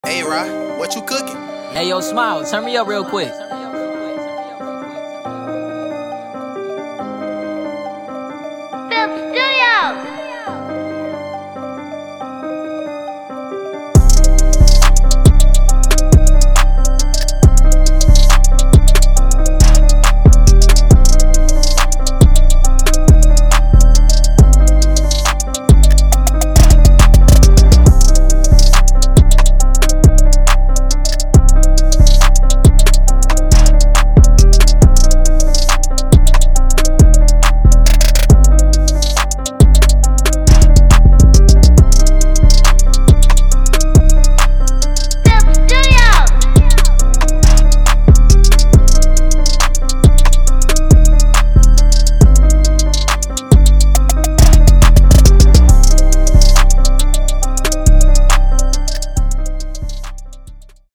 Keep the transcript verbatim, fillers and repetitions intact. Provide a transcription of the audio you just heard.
Hey, Rod, what you cooking? Hey, yo, Smile, turn me up real quick.